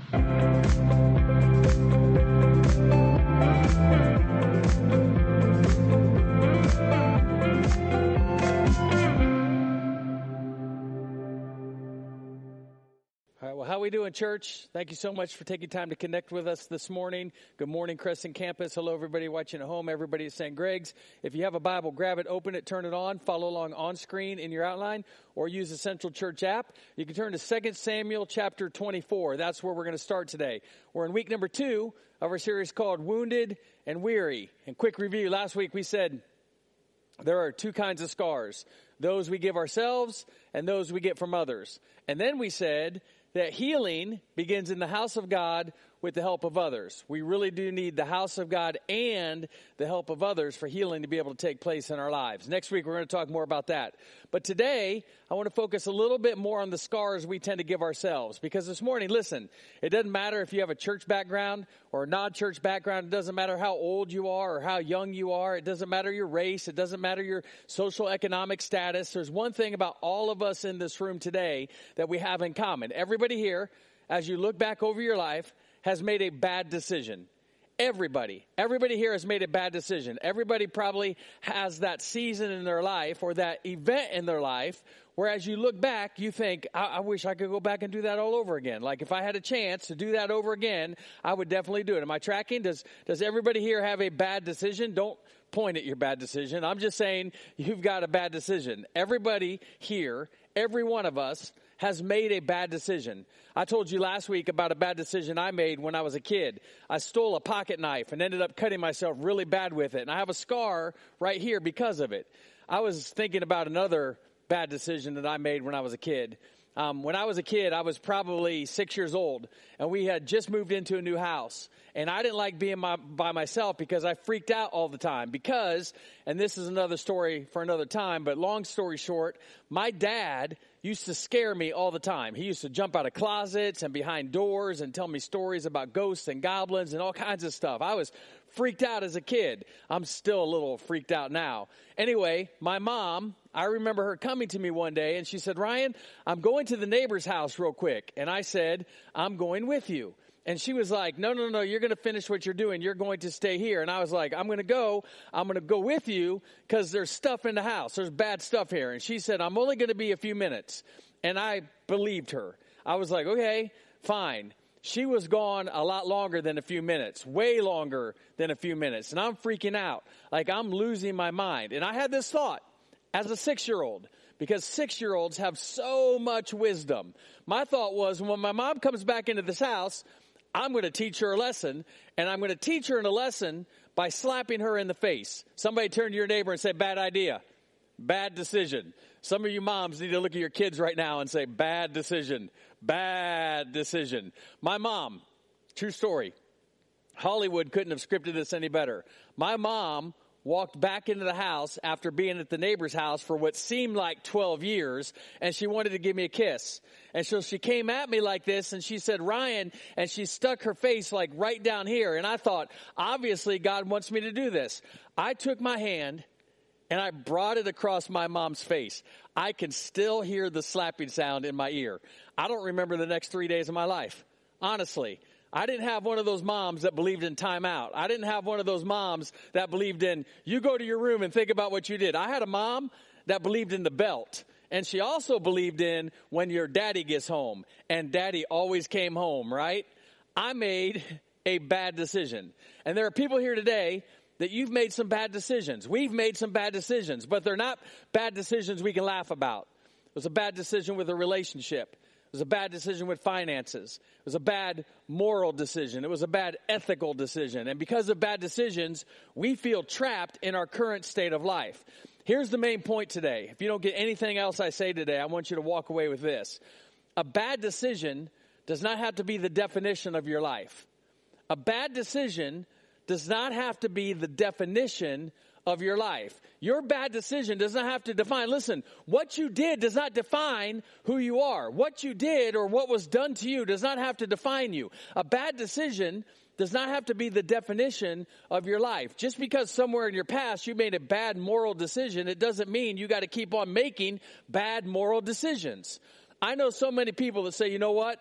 All right, well, how are we doing, church? Thank you so much for taking time to connect with us this morning. Good morning, Crescent Campus. Hello, everybody watching at home, everybody at St. Greg's. If you have a Bible, grab it, open it, turn it on, follow along on screen in your outline, or use the Central Church app. You can turn to 2 Samuel chapter 24. That's where we're going to start today. We're in week number 2 of our series called Wounded and Weary. And quick review, last week we said there are 2 kinds of scars, those we give ourselves and those we get from others. And then we said that healing begins in the house of God with the help of others. We really do need the house of God and the help of others for healing to be able to take place in our lives. Next week, we're going to talk more about that. But today, I want to focus a little bit more on the scars we tend to give ourselves. Because this morning, listen, it doesn't matter if you have a church background or a non-church background. It doesn't matter how old you are or how young you are. It doesn't matter your race. It doesn't matter your social economic status. There's one thing about all of us in this room today that we have in common. Everybody here, as you look back over your life, has made a bad decision. Everybody here has made a bad decision. Everybody probably has that season in their life or that event in their life where as you look back, you think, I wish I could go back and do that all over again. Like if I had a chance to do that over again, I would definitely do it. Am I tracking? Does everybody here have a bad decision? Don't point at your bad decision. I'm just saying you've got a bad decision. Everybody here, every one of us, has made a bad decision. I told you last week about a bad decision I made when I was a kid. I stole a pocket knife and ended up cutting myself really bad with it. And I have a scar right here because of it. I was thinking about another bad decision that I made when I was a kid. When I was a kid, I was probably 6 years old, and we had just moved into a new house. And I didn't like being by myself because I freaked out all the time. Because, and this is another story for another time, but long story short, my dad used to scare me all the time. He used to jump out of closets and behind doors and tell me stories about ghosts and goblins and all kinds of stuff. I was freaked out as a kid. I'm still a little freaked out now. Anyway, my mom, I remember her coming to me one day and she said, Ryan, I'm going to the neighbor's house real quick. And I said, I'm going with you. And she was like, no, you're going to finish what you're doing. You're going to stay here. And I was like, I'm going to go with you because there's stuff in the house. There's bad stuff here. And she said, I'm only going to be a few minutes. And I believed her. I was like, okay, fine. She was gone a lot longer than a few minutes, way longer than a few minutes. And I'm freaking out, like I'm losing my mind. And I had this thought as a 6-year-old, because 6-year-olds have so much wisdom. My thought was, when my mom comes back into this house, I'm going to teach her a lesson, and I'm going to teach her a lesson by slapping her in the face. Somebody turn to your neighbor and say, bad idea, bad decision. Some of you moms need to look at your kids right now and say, bad decision, bad decision. My mom, true story, Hollywood couldn't have scripted this any better. My mom walked back into the house after being at the neighbor's house for what seemed like 12 years, and she wanted to give me a kiss. And so she came at me like this, and she said, Ryan, and she stuck her face like right down here. And I thought, obviously God wants me to do this. I took my hand and I brought it across my mom's face. I can still hear the slapping sound in my ear. I don't remember the next 3 days of my life. Honestly, I didn't have one of those moms that believed in timeout. I didn't have one of those moms that believed in, you go to your room and think about what you did. I had a mom that believed in the belt. And she also believed in when your daddy gets home. And daddy always came home, right? I made a bad decision. And there are people here today that you've made some bad decisions. We've made some bad decisions, but they're not bad decisions we can laugh about. It was a bad decision with a relationship. It was a bad decision with finances. It was a bad moral decision. It was a bad ethical decision. And because of bad decisions, we feel trapped in our current state of life. Here's the main point today. If you don't get anything else I say today, I want you to walk away with this. A bad decision does not have to be the definition of your life. A bad decision does not have to be the definition of your life. Your bad decision does not have to define. Listen, what you did does not define who you are. What you did or what was done to you does not have to define you. A bad decision does not have to be the definition of your life. Just because somewhere in your past you made a bad moral decision, it doesn't mean you got to keep on making bad moral decisions. I know so many people that say, you know what?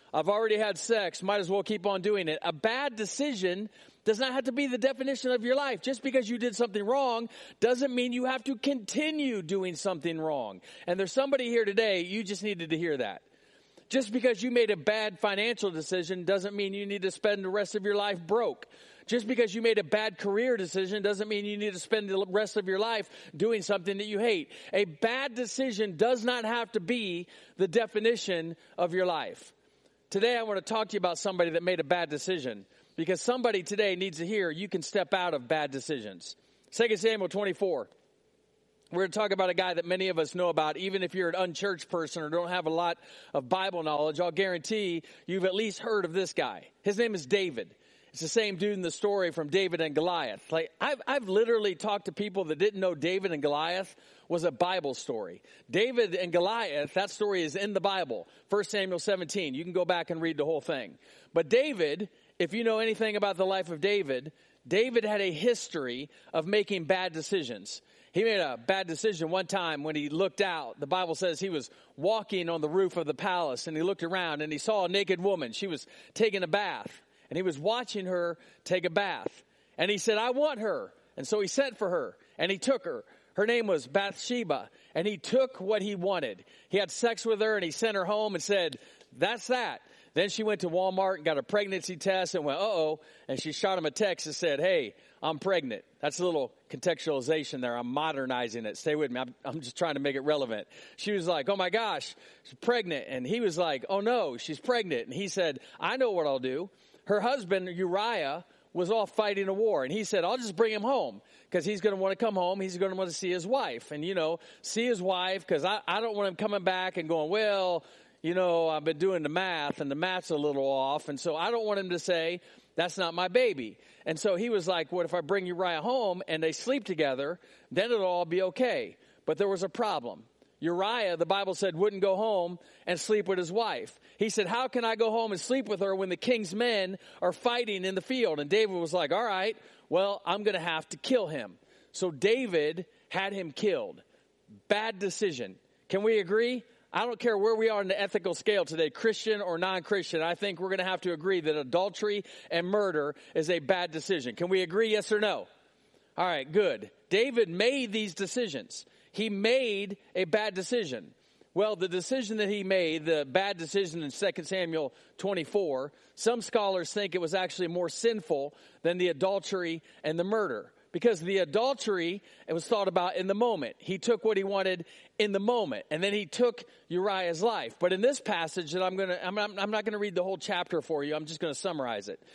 I've already had sex. Might as well keep on doing it. A bad decision does not have to be the definition of your life. Just because you did something wrong doesn't mean you have to continue doing something wrong. And there's somebody here today, you just needed to hear that. Just because you made a bad financial decision doesn't mean you need to spend the rest of your life broke. Just because you made a bad career decision doesn't mean you need to spend the rest of your life doing something that you hate. A bad decision does not have to be the definition of your life. Today I want to talk to you about somebody that made a bad decision, because somebody today needs to hear you can step out of bad decisions. 2 Samuel 24. We're going to talk about a guy that many of us know about. Even if you're an unchurched person or don't have a lot of Bible knowledge, I'll guarantee you've at least heard of this guy. His name is David. It's the same dude in the story from David and Goliath. Like I've literally talked to people that didn't know David and Goliath was a Bible story. David and Goliath, that story is in the Bible. 1 Samuel 17. You can go back and read the whole thing. But David, if you know anything about the life of David, David had a history of making bad decisions. He made a bad decision one time when he looked out. The Bible says he was walking on the roof of the palace, and he looked around and he saw a naked woman. She was taking a bath, and he was watching her take a bath. And he said, I want her. And so he sent for her, and he took her. Her name was Bathsheba, and he took what he wanted. He had sex with her, and he sent her home and said, that's that. Then she went to Walmart and got a pregnancy test and went, uh-oh. And she shot him a text and said, hey, I'm pregnant. That's a little contextualization there. I'm modernizing it. Stay with me. I'm just trying to make it relevant. She was like, oh my gosh, she's pregnant. And he was like, oh no, she's pregnant. And he said, I know what I'll do. Her husband, Uriah, was off fighting a war. And he said, I'll just bring him home because he's going to want to come home. He's going to want to see his wife. And, see his wife, because I don't want him coming back and going, well, I've been doing the math, and the math's a little off. And so I don't want him to say, that's not my baby. And so he was like, what if I bring Uriah home and they sleep together, then it'll all be okay. But there was a problem. Uriah, the Bible said, wouldn't go home and sleep with his wife. He said, how can I go home and sleep with her when the king's men are fighting in the field? And David was like, all right, well, I'm going to have to kill him. So David had him killed. Bad decision. Can we agree? I don't care where we are in the ethical scale today, Christian or non-Christian. I think we're going to have to agree that adultery and murder is a bad decision. Can we agree, yes or no? All right, good. David made these decisions. He made a bad decision. Well, the decision that he made, the bad decision in 2 Samuel 24, some scholars think it was actually more sinful than the adultery and the murder. Because the adultery, it was thought about in the moment. He took what he wanted in the moment, and then he took Uriah's life. But in this passage that I'm not going to read the whole chapter for you. I'm just going to summarize it.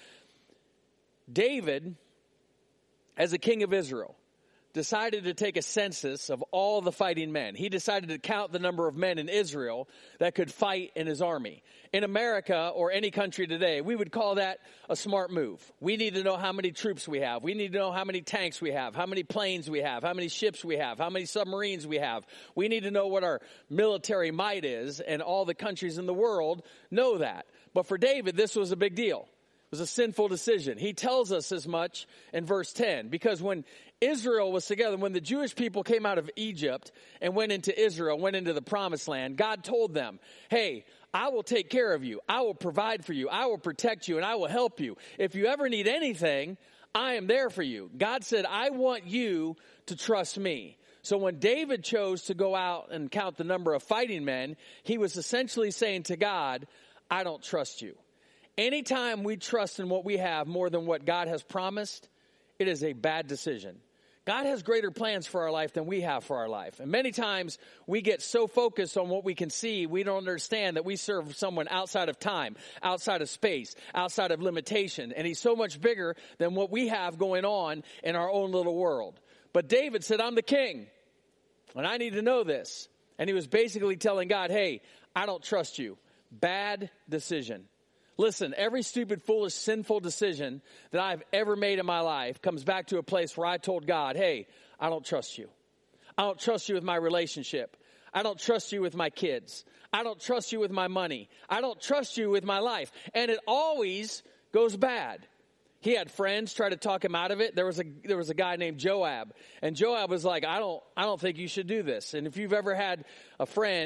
David, as a king of Israel, decided to take a census of all the fighting men. He decided to count the number of men in Israel that could fight in his army. In America or any country today, we would call that a smart move. We need to know how many troops we have. We need to know how many tanks we have, how many planes we have, how many ships we have, how many submarines we have. We need to know what our military might is, and all the countries in the world know that. But for David, this was a big deal. It was a sinful decision. He tells us as much in verse 10, because when Israel was together, when the Jewish people came out of Egypt and went into Israel, went into the promised land, God told them, hey, I will take care of you. I will provide for you. I will protect you, and I will help you. If you ever need anything, I am there for you. God said, I want you to trust me. So when David chose to go out and count the number of fighting men, he was essentially saying to God, I don't trust you. Anytime we trust in what we have more than what God has promised, it is a bad decision. God has greater plans for our life than we have for our life. And many times we get so focused on what we can see, we don't understand that we serve someone outside of time, outside of space, outside of limitation. And he's so much bigger than what we have going on in our own little world. But David said, I'm the king, and I need to know this. And he was basically telling God, hey, I don't trust you. Bad decision. Listen, every stupid, foolish, sinful decision that I've ever made in my life comes back to a place where I told God, hey, I don't trust you. I don't trust you with my relationship. I don't trust you with my kids. I don't trust you with my money. I don't trust you with my life. And it always goes bad. He had friends try to talk him out of it. There was a guy named Joab. And Joab was like, I don't think you should do this. And if you've ever had a friend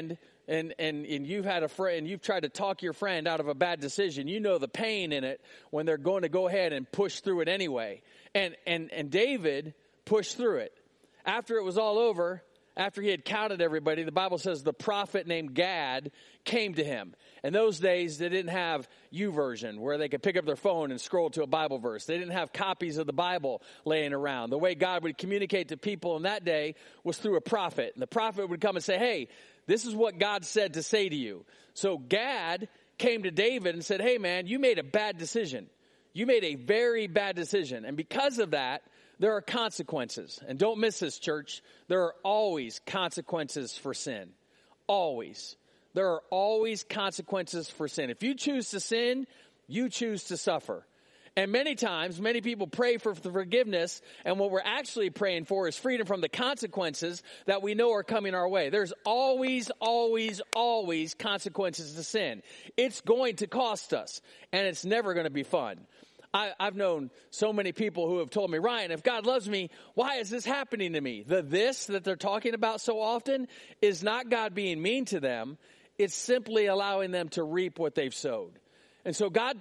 and you've had a friend, you've tried to talk your friend out of a bad decision. You know the pain in it when they're going to go ahead and push through it anyway. And David pushed through it. After it was all over, after he had counted everybody, the Bible says the prophet named Gad came to him. In those days, they didn't have YouVersion where they could pick up their phone and scroll to a Bible verse. They didn't have copies of the Bible laying around. The way God would communicate to people in that day was through a prophet. And the prophet would come and say, hey, this is what God said to say to you. So Gad came to David and said, hey, man, you made a bad decision. You made a very bad decision. And because of that, there are consequences. And don't miss this, church. There are always consequences for sin. Always. There are always consequences for sin. If you choose to sin, you choose to suffer. And many times, many people pray for forgiveness, and what we're actually praying for is freedom from the consequences that we know are coming our way. There's always, always, always consequences to sin. It's going to cost us, and it's never going to be fun. I've known so many people who have told me, Ryan, if God loves me, why is this happening to me? The this that they're talking about so often is not God being mean to them. It's simply allowing them to reap what they've sowed. And so Gad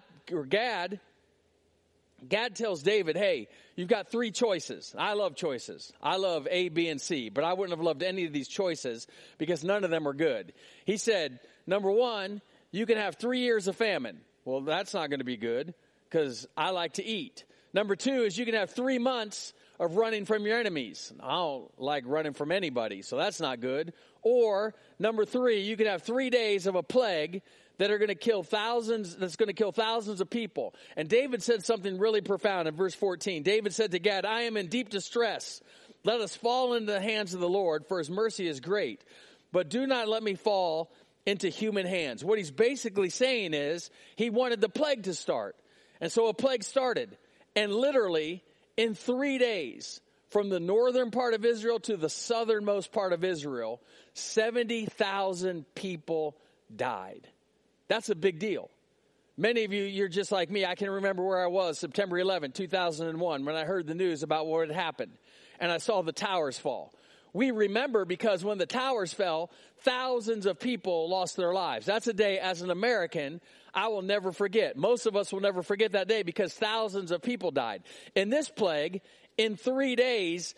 tells David, hey, you've got three choices. I love choices. I love A, B, and C, but I wouldn't have loved any of these choices because none of them are good. He said, number one, you can have 3 years of famine. Well, that's not going to be good because I like to eat. Number two is you can have 3 months of running from your enemies. I don't like running from anybody, so that's not good. Or number three, you can have 3 days of a plague that are going to kill thousands, that's going to kill thousands of people. And David said something really profound in verse 14. David said to Gad, I am in deep distress. Let us fall into the hands of the Lord, for his mercy is great. But do not let me fall into human hands. What he's basically saying is he wanted the plague to start. And so a plague started. And literally in 3 days, from the northern part of Israel to the southernmost part of Israel, 70,000 people died. That's a big deal. Many of you, you're just like me. I can remember where I was September 11, 2001, when I heard the news about what had happened. And I saw the towers fall. We remember because when the towers fell, thousands of people lost their lives. That's a day, as an American, I will never forget. Most of us will never forget that day because thousands of people died. In this plague, in 3 days,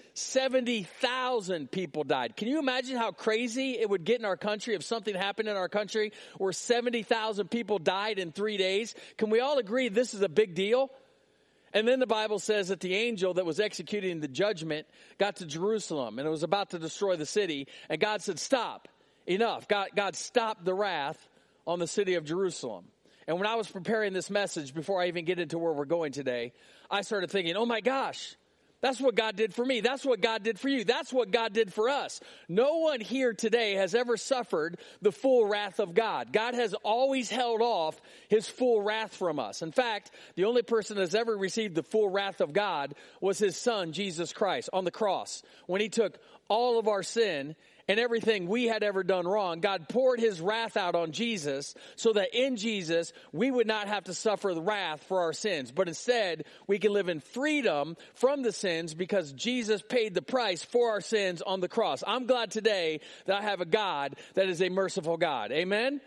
70,000 people died. Can you imagine how crazy it would get in our country if something happened in our country where 70,000 people died in 3 days? Can we all agree this is a big deal? And then the Bible says that the angel that was executing the judgment got to Jerusalem and it was about to destroy the city. And God said, stop, enough. God stopped the wrath on the city of Jerusalem. And when I was preparing this message, before I even get into where we're going today, I started thinking, oh my gosh, that's what God did for me. That's what God did for you. That's what God did for us. No one here today has ever suffered the full wrath of God. God has always held off his full wrath from us. In fact, the only person that has ever received the full wrath of God was his son, Jesus Christ, on the cross. When he took all of our sin and everything we had ever done wrong, God poured his wrath out on Jesus so that in Jesus, we would not have to suffer the wrath for our sins. But instead, we can live in freedom from the sins because Jesus paid the price for our sins on the cross. I'm glad today that I have a God that is a merciful God. Amen?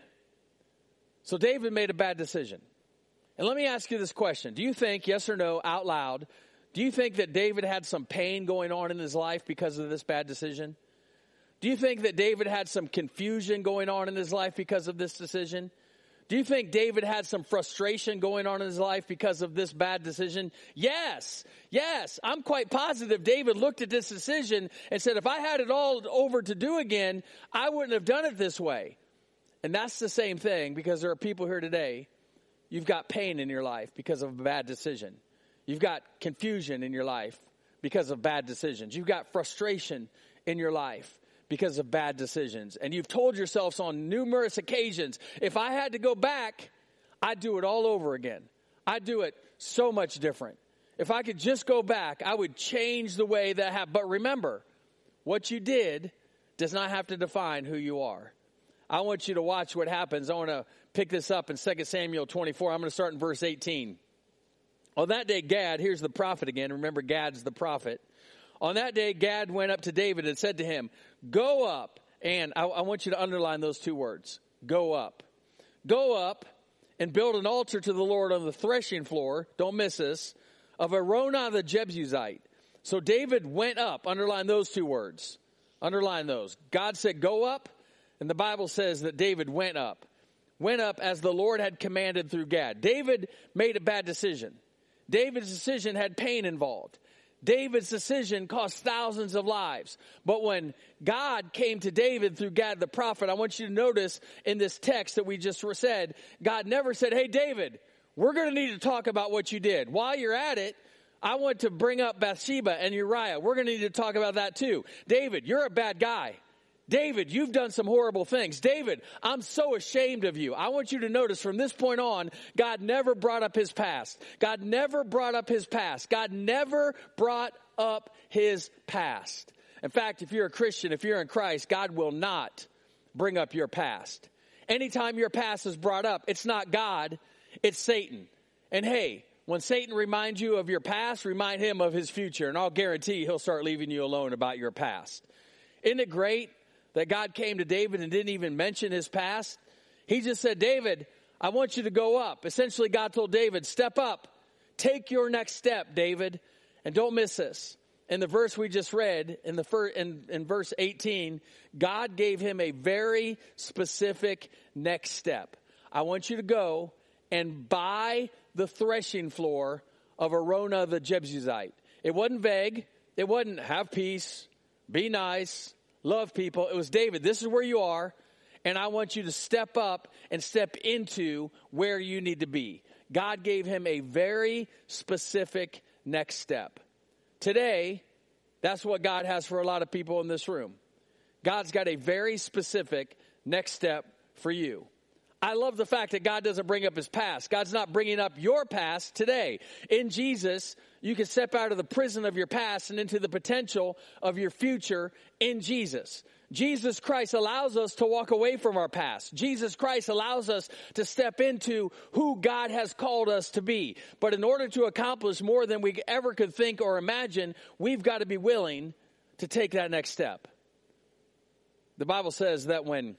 So David made a bad decision. And let me ask you this question. Do you think, yes or no, out loud, do you think that David had some pain going on in his life because of this bad decision? Do you think that David had some confusion going on in his life because of this decision? Do you think David had some frustration going on in his life because of this bad decision? Yes. I'm quite positive David looked at this decision and said, if I had it all over to do again, I wouldn't have done it this way. And that's the same thing because there are people here today, you've got pain in your life because of a bad decision. You've got confusion in your life because of bad decisions. You've got frustration in your life because of bad decisions. And you've told yourselves on numerous occasions, if I had to go back, I'd do it all over again. I'd do it so much different. If I could just go back, I would change the way that happened. But remember, what you did does not have to define who you are. I want you to watch what happens. I want to pick this up in 2 Samuel 24. I'm going to start in verse 18. On that day, Gad, here's the prophet again. Remember, Gad's the prophet. On that day, Gad went up to David and said to him, go up And I want you to underline those two words. Go up. Go up and build an altar to the Lord on the threshing floor. Don't miss this. Of Araunah the Jebusite. So David went up. Underline those two words. Underline those. God said go up. And the Bible says that David went up. Went up as the Lord had commanded through Gad. David made a bad decision. David's decision had pain involved. David's decision cost thousands of lives. But when God came to David through Gad the prophet, I want you to notice in this text that we just said, God never said, hey, David, we're going to need to talk about what you did. While you're at it, I want to bring up Bathsheba and Uriah. We're going to need to talk about that too. David, you're a bad guy. David, you've done some horrible things. David, I'm so ashamed of you. I want you to notice from this point on, God never brought up his past. God never brought up his past. God never brought up his past. In fact, if you're a Christian, if you're in Christ, God will not bring up your past. Anytime your past is brought up, it's not God, it's Satan. And hey, when Satan reminds you of your past, remind him of his future. And I'll guarantee he'll start leaving you alone about your past. Isn't it great that God came to David and didn't even mention his past? He just said, David, I want you to go up. Essentially, God told David, step up. Take your next step, David. And don't miss this. In the verse we just read, in verse 18, God gave him a very specific next step. I want you to go and buy the threshing floor of Araunah the Jebusite. It wasn't vague. It wasn't have peace, be nice, love people. It was, David, this is where you are, and I want you to step up and step into where you need to be. God gave him a very specific next step. Today, that's what God has for a lot of people in this room. God's got a very specific next step for you. I love the fact that God doesn't bring up his past. God's not bringing up your past today. In Jesus, you can step out of the prison of your past and into the potential of your future in Jesus. Jesus Christ allows us to walk away from our past. Jesus Christ allows us to step into who God has called us to be. But in order to accomplish more than we ever could think or imagine, we've got to be willing to take that next step. The Bible says that when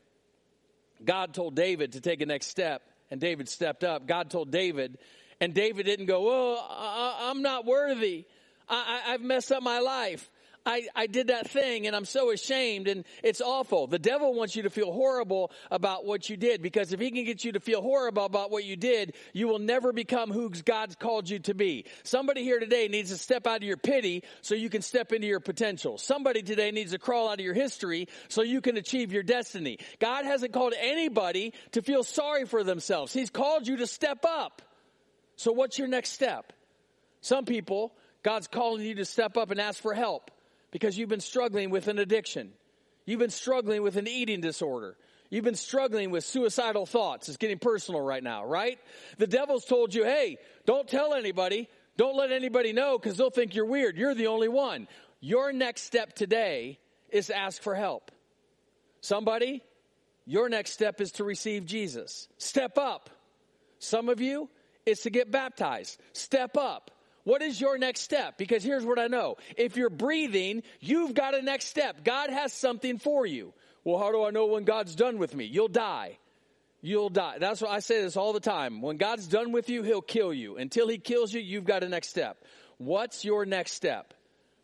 God told David to take a next step, and David stepped up, God told David, and David didn't go, oh, I'm not worthy. I've messed up my life. I did that thing and I'm so ashamed and it's awful. The devil wants you to feel horrible about what you did, because if he can get you to feel horrible about what you did, you will never become who God's called you to be. Somebody here today needs to step out of your pity so you can step into your potential. Somebody today needs to crawl out of your history so you can achieve your destiny. God hasn't called anybody to feel sorry for themselves. He's called you to step up. So what's your next step? Some people, God's calling you to step up and ask for help because you've been struggling with an addiction. You've been struggling with an eating disorder. You've been struggling with suicidal thoughts. It's getting personal right now, right? The devil's told you, hey, don't tell anybody. Don't let anybody know because they'll think you're weird. You're the only one. Your next step today is to ask for help. Somebody, your next step is to receive Jesus. Step up. Some of you, it's to get baptized. Step up. What is your next step? Because here's what I know. If you're breathing, you've got a next step. God has something for you. Well, how do I know when God's done with me? You'll die. You'll die. That's why I say this all the time. When God's done with you, he'll kill you. Until he kills you, you've got a next step. What's your next step?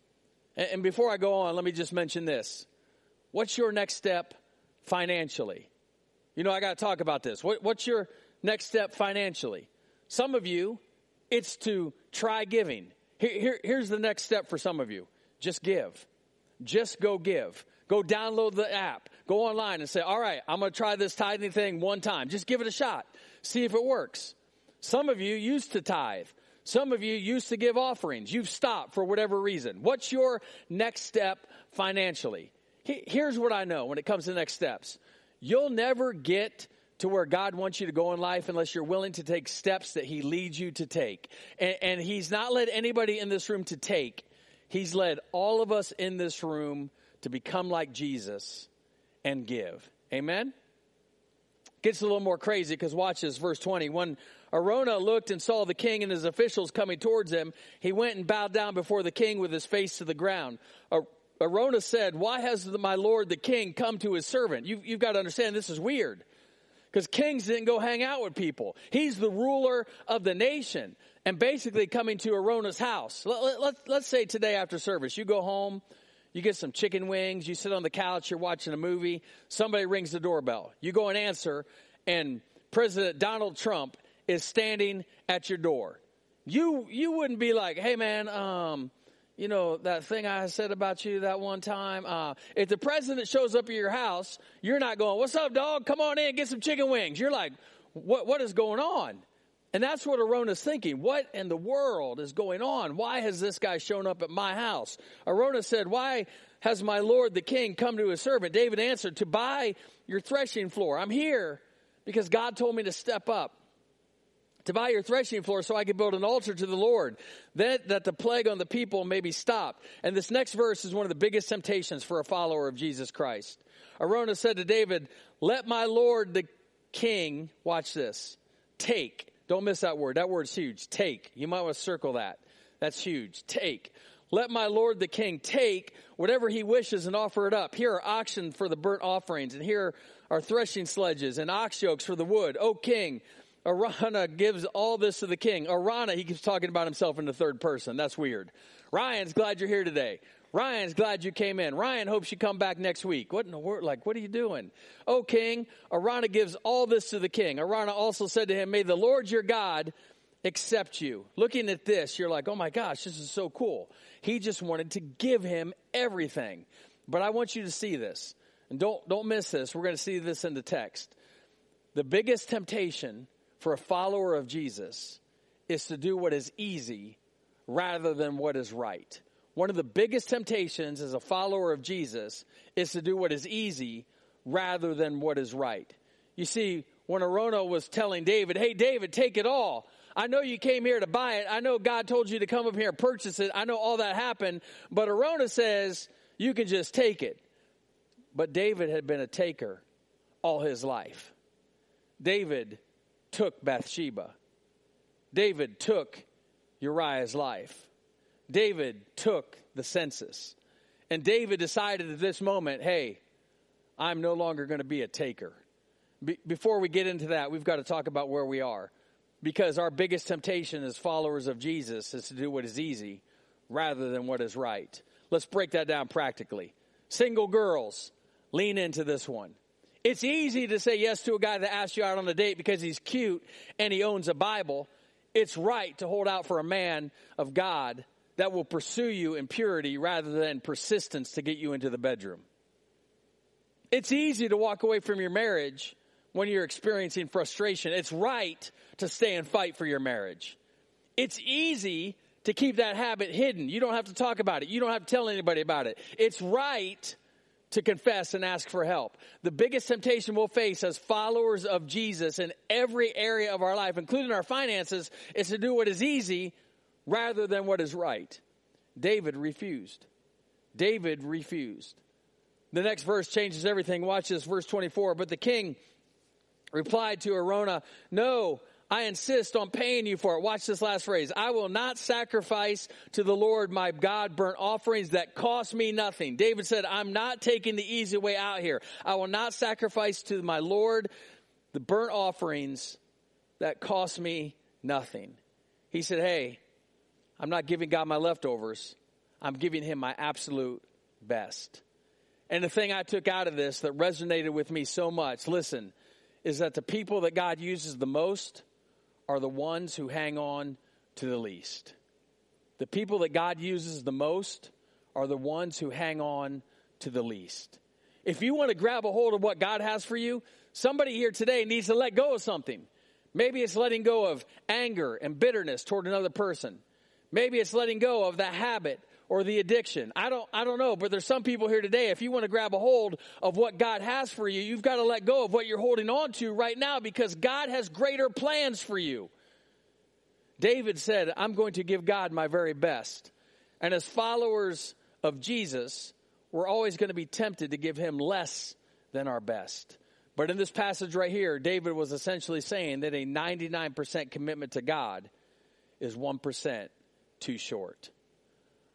And before I go on, let me just mention this. What's your next step financially? You know, I got to talk about this. What's your next step financially? Some of you, it's to try giving. Here's the next step for some of you. Just give. Just go give. Go download the app. Go online and say, all right, I'm going to try this tithing thing one time. Just give it a shot. See if it works. Some of you used to tithe. Some of you used to give offerings. You've stopped for whatever reason. What's your next step financially? Here's what I know when it comes to next steps. You'll never get to where God wants you to go in life unless you're willing to take steps that he leads you to take. And he's not led anybody in this room to take. He's led all of us in this room to become like Jesus and give. Amen? Gets a little more crazy because watch this, verse 20. When Araunah looked and saw the king and his officials coming towards him, he went and bowed down before the king with his face to the ground. Araunah said, why has my lord the king come to his servant? You've got to understand this is weird. Because kings didn't go hang out with people. He's the ruler of the nation. And basically coming to Araunah's house. Let's say today after service, you go home, you get some chicken wings, you sit on the couch, you're watching a movie, somebody rings the doorbell. You go and answer, and President Donald Trump is standing at your door. You wouldn't be like, hey man, you know, that thing I said about you that one time. If the president shows up at your house, you're not going, what's up, dog? Come on in, get some chicken wings. You're like, what is going on? And that's what Araunah's thinking. What in the world is going on? Why has this guy shown up at my house? Araunah said, why has my lord the king come to his servant? David answered, to buy your threshing floor. I'm here because God told me to step up. To buy your threshing floor so I could build an altar to the Lord, that the plague on the people may be stopped. And this next verse is one of the biggest temptations for a follower of Jesus Christ. Araunah said to David, let my lord the king, watch this, take. Don't miss that word. That word's huge. Take. You might want to circle that. That's huge. Take. Let my lord the king take whatever he wishes and offer it up. Here are oxen for the burnt offerings, and here are threshing sledges and ox yokes for the wood. O king, Araunah gives all this to the king. Araunah, he keeps talking about himself in the third person. That's weird. Ryan's glad you're here today. Ryan's glad you came in. Ryan hopes you come back next week. What in the world? Like, what are you doing? O king, Araunah gives all this to the king. Araunah also said to him, may the Lord your God accept you. Looking at this, you're like, oh my gosh, this is so cool. He just wanted to give him everything. But I want you to see this. And don't miss this. We're going to see this in the text. The biggest temptation for a follower of Jesus is to do what is easy rather than what is right. One of the biggest temptations as a follower of Jesus is to do what is easy rather than what is right. You see, when Araunah was telling David, hey, David, take it all. I know you came here to buy it. I know God told you to come up here and purchase it. I know all that happened. But Araunah says, you can just take it. But David had been a taker all his life. David took Bathsheba. David took Uriah's life. David took the census. And David decided at this moment, hey, I'm no longer going to be a taker. Before we get into that, we've got to talk about where we are. Because our biggest temptation as followers of Jesus is to do what is easy rather than what is right. Let's break that down practically. Single girls, lean into this one. It's easy to say yes to a guy that asks you out on a date because he's cute and he owns a Bible. It's right to hold out for a man of God that will pursue you in purity rather than persistence to get you into the bedroom. It's easy to walk away from your marriage when you're experiencing frustration. It's right to stay and fight for your marriage. It's easy to keep that habit hidden. You don't have to talk about it. You don't have to tell anybody about it. It's right to confess and ask for help. The biggest temptation we'll face as followers of Jesus in every area of our life, including our finances, is to do what is easy rather than what is right. David refused. David refused. The next verse changes everything. Watch this, verse 24. But the king replied to Araunah, no, I insist on paying you for it. Watch this last phrase. I will not sacrifice to the Lord my God burnt offerings that cost me nothing. David said, I'm not taking the easy way out here. I will not sacrifice to my Lord the burnt offerings that cost me nothing. He said, hey, I'm not giving God my leftovers. I'm giving him my absolute best. And the thing I took out of this that resonated with me so much, listen, is that the people that God uses the most are the ones who hang on to the least. The people that God uses the most are the ones who hang on to the least. If you want to grab a hold of what God has for you, somebody here today needs to let go of something. Maybe it's letting go of anger and bitterness toward another person. Maybe it's letting go of the habit or the addiction. I don't know, but there's some people here today, if you want to grab a hold of what God has for you, you've got to let go of what you're holding on to right now because God has greater plans for you. David said, I'm going to give God my very best. And as followers of Jesus, we're always going to be tempted to give him less than our best. But in this passage right here, David was essentially saying that a 99% commitment to God is 1% too short.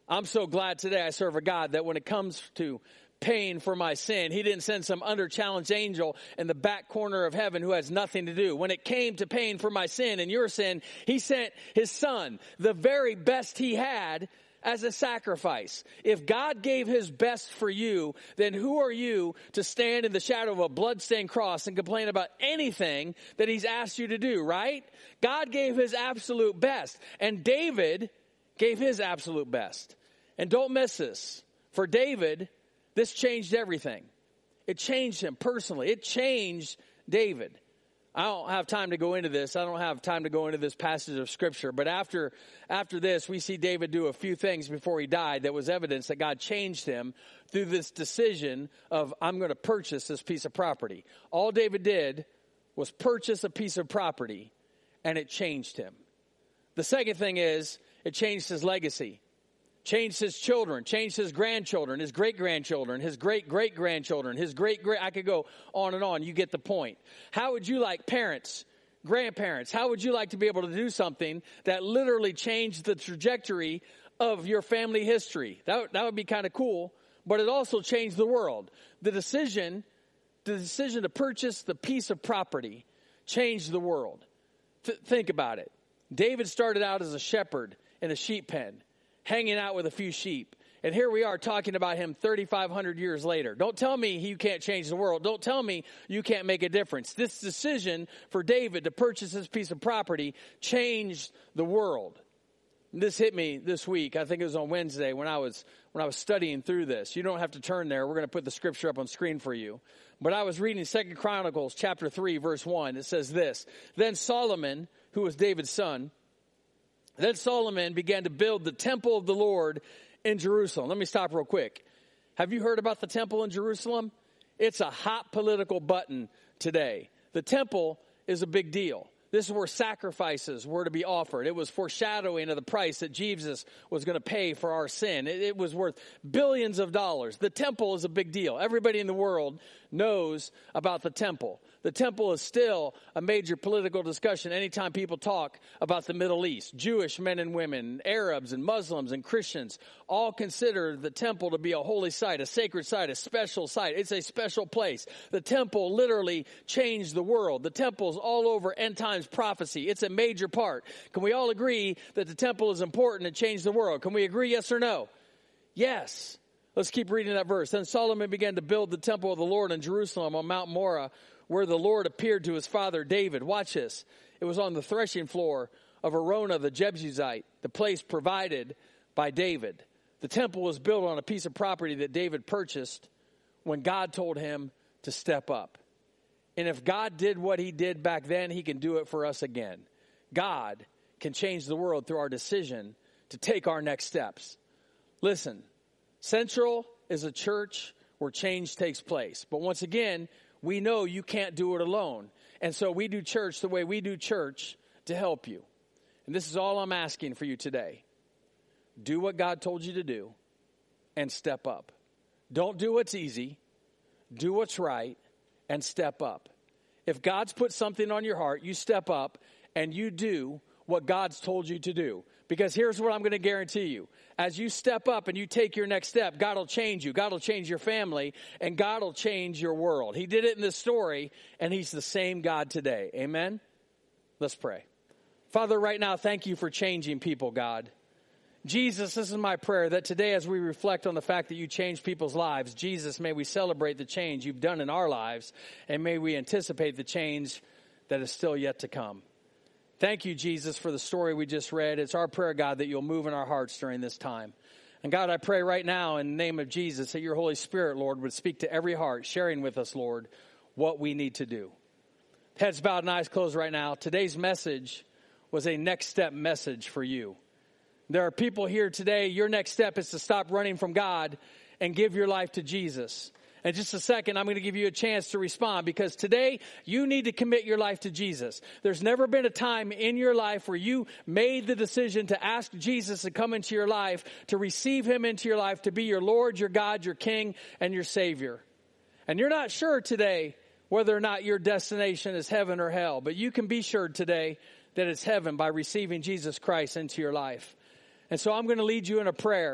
I'm so glad today I serve a God that when it comes to paying for my sin, he didn't send some under-challenged angel in the back corner of heaven who has nothing to do. When it came to paying for my sin and your sin, he sent his son, the very best he had, as a sacrifice. If God gave his best for you, then who are you to stand in the shadow of a bloodstained cross and complain about anything that he's asked you to do, right? God gave his absolute best. And David gave his absolute best. And don't miss this. For David, this changed everything. It changed him personally. It changed David. I don't have time to go into this. I don't have time to go into this passage of Scripture. But after this, we see David do a few things before he died that was evidence that God changed him through this decision of, I'm going to purchase this piece of property. All David did was purchase a piece of property, and it changed him. The second thing is, it changed his legacy. Changed his children, changed his grandchildren, his great-grandchildren, his great-great-grandchildren, his great-great, I could go on and on. You get the point. How would you like parents, grandparents, how would you like to be able to do something that literally changed the trajectory of your family history? That would be kind of cool, but it also changed the world. The decision to purchase the piece of property changed the world. Think about it. David started out as a shepherd in a sheep pen, hanging out with a few sheep. And here we are talking about him 3,500 years later. Don't tell me you can't change the world. Don't tell me you can't make a difference. This decision for David to purchase this piece of property changed the world. This hit me this week. I think it was on Wednesday when I was studying through this. You don't have to turn there. We're going to put the scripture up on screen for you. But I was reading 2 Chronicles chapter 3, verse 1. It says this: Then Solomon, who was David's son, began to build the temple of the Lord in Jerusalem. Let me stop real quick. Have you heard about the temple in Jerusalem? It's a hot political button today. The temple is a big deal. This is where sacrifices were to be offered. It was foreshadowing of the price that Jesus was going to pay for our sin. It was worth billions of dollars. The temple is a big deal. Everybody in the world knows about the temple. The temple is still a major political discussion anytime people talk about the Middle East. Jewish men and women, Arabs and Muslims and Christians all consider the temple to be a holy site, a sacred site, a special site. It's a special place. The temple literally changed the world. The temple's all over end times prophecy. It's a major part. Can we all agree that the temple is important and changed the world? Can we agree, yes or no? Yes. Let's keep reading that verse. Then Solomon began to build the temple of the Lord in Jerusalem on Mount Moriah, where the Lord appeared to his father David. Watch this. It was on the threshing floor of Araunah the Jebusite, the place provided by David. The temple was built on a piece of property that David purchased when God told him to step up. And if God did what he did back then, he can do it for us again. God can change the world through our decision to take our next steps. Listen, Central is a church where change takes place. But once again, we know you can't do it alone. And so we do church the way we do church to help you. And this is all I'm asking for you today. Do what God told you to do and step up. Don't do what's easy. Do what's right and step up. If God's put something on your heart, you step up and you do what God's told you to do. Because here's what I'm going to guarantee you. As you step up and you take your next step, God will change you. God will change your family, and God will change your world. He did it in this story, and he's the same God today. Amen? Let's pray. Father, right now, thank you for changing people, God. Jesus, this is my prayer, that today as we reflect on the fact that you changed people's lives, Jesus, may we celebrate the change you've done in our lives, and may we anticipate the change that is still yet to come. Thank you, Jesus, for the story we just read. It's our prayer, God, that you'll move in our hearts during this time. And God, I pray right now in the name of Jesus that your Holy Spirit, Lord, would speak to every heart, sharing with us, Lord, what we need to do. Heads bowed and eyes closed right now. Today's message was a next step message for you. There are people here today, your next step is to stop running from God and give your life to Jesus. In just a second, I'm going to give you a chance to respond, because today you need to commit your life to Jesus. There's never been a time in your life where you made the decision to ask Jesus to come into your life, to receive him into your life, to be your Lord, your God, your King, and your Savior. And you're not sure today whether or not your destination is heaven or hell, but you can be sure today that it's heaven by receiving Jesus Christ into your life. And so I'm going to lead you in a prayer.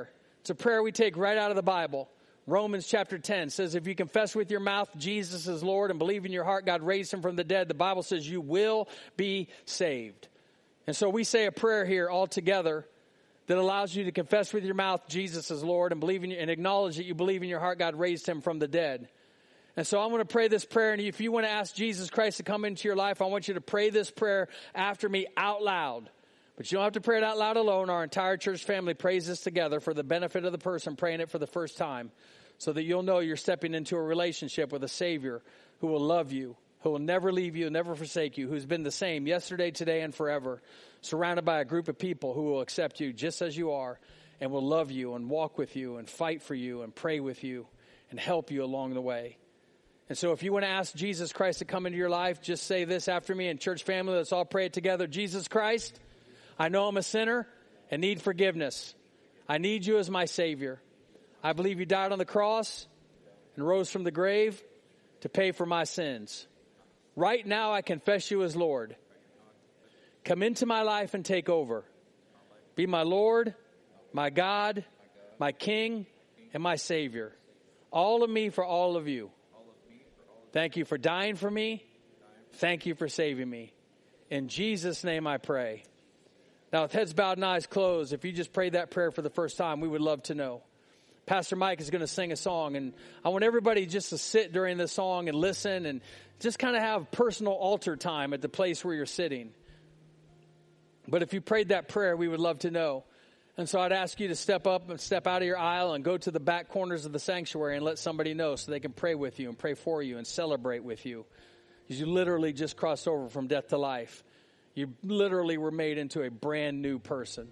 It's a prayer we take right out of the Bible. Romans chapter 10 says, if you confess with your mouth Jesus is Lord and believe in your heart God raised him from the dead, the Bible says you will be saved. And so we say a prayer here all together that allows you to confess with your mouth Jesus is Lord and believe in and acknowledge that you believe in your heart God raised him from the dead. And so I'm going to pray this prayer, and if you want to ask Jesus Christ to come into your life, I want you to pray this prayer after me out loud. But you don't have to pray it out loud alone. Our entire church family prays this together for the benefit of the person praying it for the first time, so that you'll know you're stepping into a relationship with a Savior who will love you, who will never leave you, never forsake you, who's been the same yesterday, today, and forever, surrounded by a group of people who will accept you just as you are and will love you and walk with you and fight for you and pray with you and help you along the way. And so if you want to ask Jesus Christ to come into your life, just say this after me. And church family, let's all pray it together. Jesus Christ, I know I'm a sinner and need forgiveness. I need you as my Savior. I believe you died on the cross and rose from the grave to pay for my sins. Right now, I confess you as Lord. Come into my life and take over. Be my Lord, my God, my King, and my Savior. All of me for all of you. Thank you for dying for me. Thank you for saving me. In Jesus' name I pray. Now, with heads bowed and eyes closed, if you just prayed that prayer for the first time, we would love to know. Pastor Mike is going to sing a song, and I want everybody just to sit during this song and listen and just kind of have personal altar time at the place where you're sitting. But if you prayed that prayer, we would love to know. And so I'd ask you to step up and step out of your aisle and go to the back corners of the sanctuary and let somebody know so they can pray with you and pray for you and celebrate with you. Because you literally just crossed over from death to life. You literally were made into a brand new person.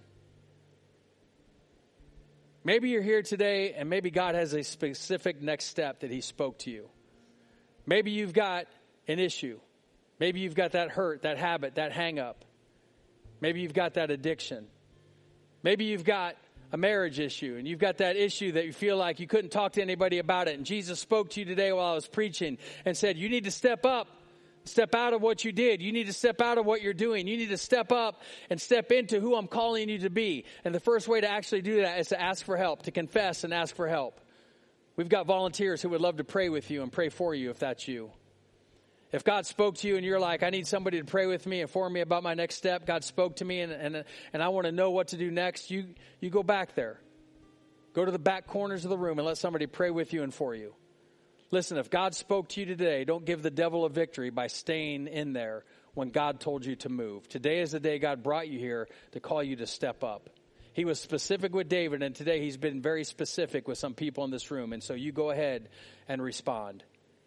Maybe you're here today and maybe God has a specific next step that he spoke to you. Maybe you've got an issue. Maybe you've got that hurt, that habit, that hang up. Maybe you've got that addiction. Maybe you've got a marriage issue and you've got that issue that you feel like you couldn't talk to anybody about it. And Jesus spoke to you today while I was preaching and said, you need to step up, step out of what you did. You need to step out of what you're doing. You need to step up and step into who I'm calling you to be. And the first way to actually do that is to ask for help, to confess and ask for help. We've got volunteers who would love to pray with you and pray for you if that's you. If God spoke to you and you're like, I need somebody to pray with me and for me about my next step, God spoke to me and I want to know what to do next, you go back there. Go to the back corners of the room and let somebody pray with you and for you. Listen, if God spoke to you today, don't give the devil a victory by staying in there when God told you to move. Today is the day God brought you here to call you to step up. He was specific with David, and today he's been very specific with some people in this room. And so you go ahead and respond.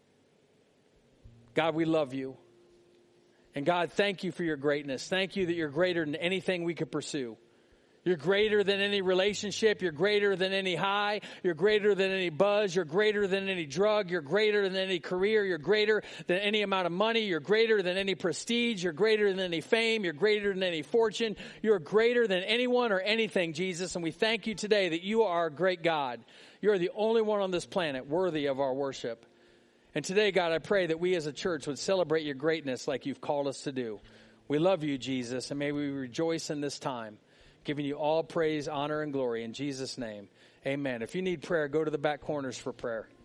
God, we love you. And God, thank you for your greatness. Thank you that you're greater than anything we could pursue. You're greater than any relationship. You're greater than any high. You're greater than any buzz. You're greater than any drug. You're greater than any career. You're greater than any amount of money. You're greater than any prestige. You're greater than any fame. You're greater than any fortune. You're greater than anyone or anything, Jesus. And we thank you today that you are a great God. You're the only one on this planet worthy of our worship. And today, God, I pray that we as a church would celebrate your greatness like you've called us to do. We love you, Jesus, and may we rejoice in this time, giving you all praise, honor, and glory in Jesus' name. Amen. If you need prayer, go to the back corners for prayer.